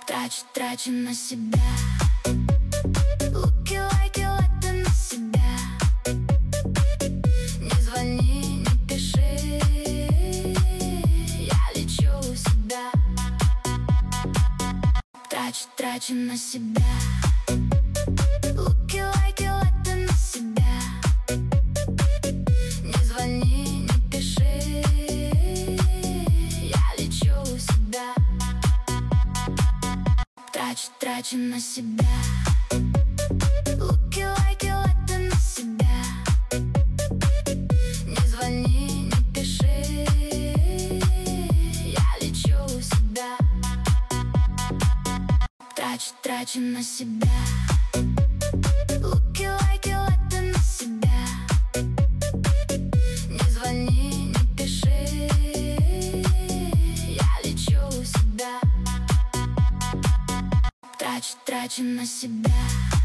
Трачу на себя. Луки, лайки, лайки на себя. Не звони, не пиши, я лечу себя. Трачу на себя. Луки, лайки, лайки на себя. Не звони, не пиши, я лечу себя. Трачу на себя. Луки, лайки, лайки на себя. Не звони, не пиши, я лечу себя. Трачу на себя. Луки, лайки, лайки на себя. Не звони, не пиши, я лечу себя. Трачу на себя.